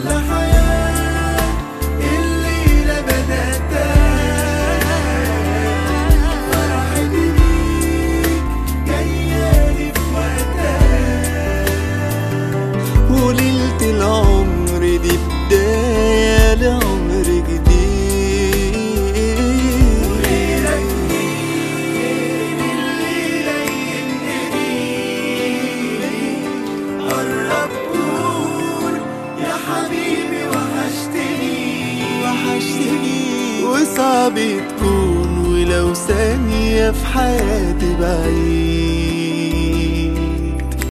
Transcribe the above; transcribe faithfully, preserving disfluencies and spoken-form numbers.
أحلى حياة الليلة بدأتها، فرحتي بيك جايالي في وقتها، وليلة العمر دي بداية لعمر جديد. وغيرك مين الليلة ينقلي، قرب قول يا حبيبي وحشتني وحشتني. وصعب تكون ولو ثانية في حياتي بعيد،